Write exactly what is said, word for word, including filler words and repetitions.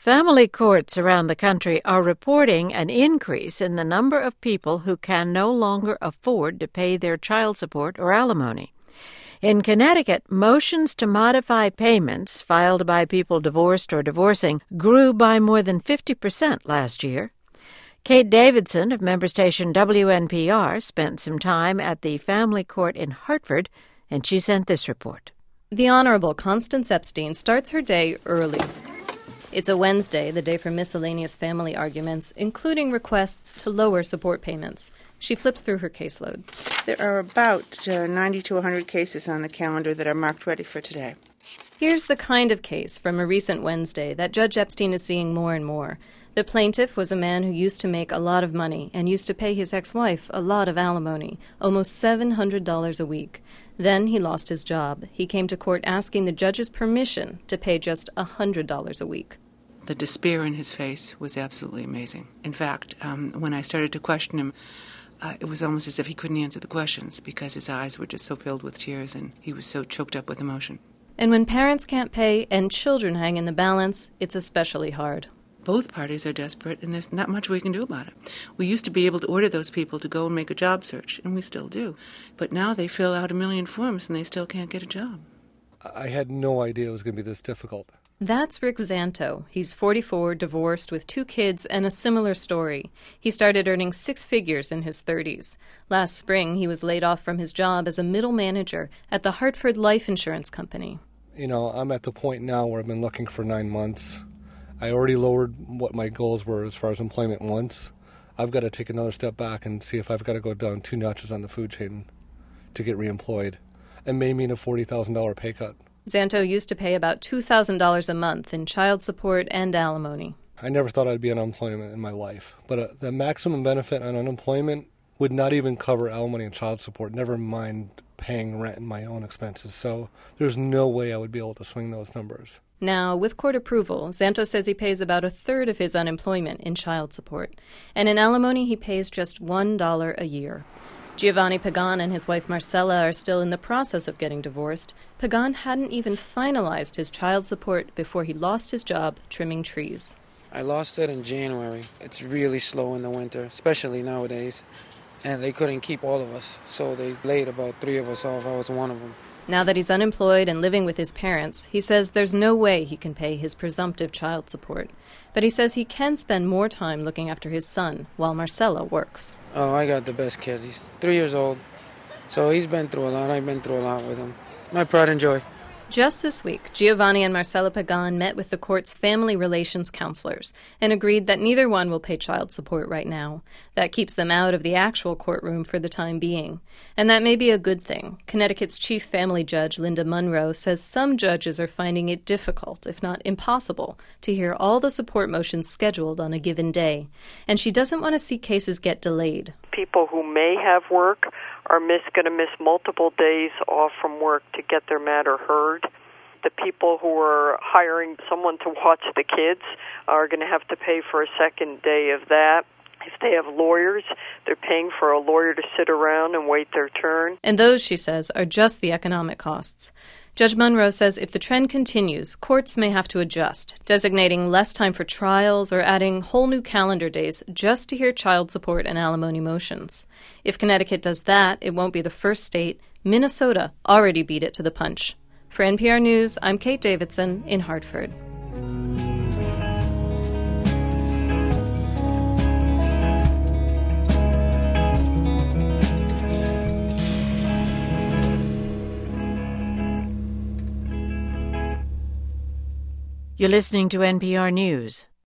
Family courts around the country are reporting an increase in the number of people who can no longer afford to pay their child support or alimony. In Connecticut, motions to modify payments filed by people divorced or divorcing grew by more than fifty percent last year. Kate Davidson of member station W N P R spent some time at the family court in Hartford, and she sent this report. The Honorable Constance Epstein starts her day early. It's a Wednesday, the day for miscellaneous family arguments, including requests to lower support payments. She flips through her caseload. There are about uh, ninety to one hundred cases on the calendar that are marked ready for today. Here's the kind of case from a recent Wednesday that Judge Epstein is seeing more and more. The plaintiff was a man who used to make a lot of money and used to pay his ex-wife a lot of alimony, almost seven hundred dollars a week. Then he lost his job. He came to court asking the judge's permission to pay just one hundred dollars a week. The despair in his face was absolutely amazing. In fact, um, when I started to question him, uh, it was almost as if he couldn't answer the questions because his eyes were just so filled with tears and he was so choked up with emotion. And when parents can't pay and children hang in the balance, it's especially hard. Both parties are desperate, and there's not much we can do about it. We used to be able to order those people to go and make a job search, and we still do. But now they fill out a million forms, and they still can't get a job. I had no idea it was going to be this difficult. That's Rick Zanto. He's forty-four, divorced, with two kids, and a similar story. He started earning six figures in his thirties. Last spring, he was laid off from his job as a middle manager at the Hartford Life Insurance Company. You know, I'm at the point now where I've been looking for nine months. I already lowered what my goals were as far as employment once. I've got to take another step back and see if I've got to go down two notches on the food chain to get reemployed. It may mean a forty thousand dollars pay cut. Zanto used to pay about two thousand dollars a month in child support and alimony. I never thought I'd be on unemployment in my life, but uh, the maximum benefit on unemployment would not even cover alimony and child support, never mind paying rent and my own expenses. So there's no way I would be able to swing those numbers. Now, with court approval, Zanto says he pays about a third of his unemployment in child support, and in alimony he pays just one dollar a year. Giovanni Pagan and his wife Marcella are still in the process of getting divorced. Pagan hadn't even finalized his child support before he lost his job trimming trees. I lost it in January. It's really slow in the winter, especially nowadays. And they couldn't keep all of us, so they laid about three of us off. I was one of them. Now that he's unemployed and living with his parents, he says there's no way he can pay his presumptive child support. But he says he can spend more time looking after his son while Marcella works. Oh, I got the best kid. He's three years old. So he's been through a lot. I've been through a lot with him. My pride and joy. Just this week, Giovanni and Marcella Pagan met with the court's family relations counselors and agreed that neither one will pay child support right now. That keeps them out of the actual courtroom for the time being. And that may be a good thing. Connecticut's chief family judge, Linda Munro, says some judges are finding it difficult, if not impossible, to hear all the support motions scheduled on a given day. And she doesn't want to see cases get delayed. People who may have work are miss, going to miss multiple days off from work to get their matter heard. The people who are hiring someone to watch the kids are going to have to pay for a second day of that. If they have lawyers, they're paying for a lawyer to sit around and wait their turn. And those, she says, are just the economic costs. Judge Munro says if the trend continues, courts may have to adjust, designating less time for trials or adding whole new calendar days just to hear child support and alimony motions. If Connecticut does that, it won't be the first state. Minnesota already beat it to the punch. For N P R News, I'm Kate Davidson in Hartford. You're listening to N P R News.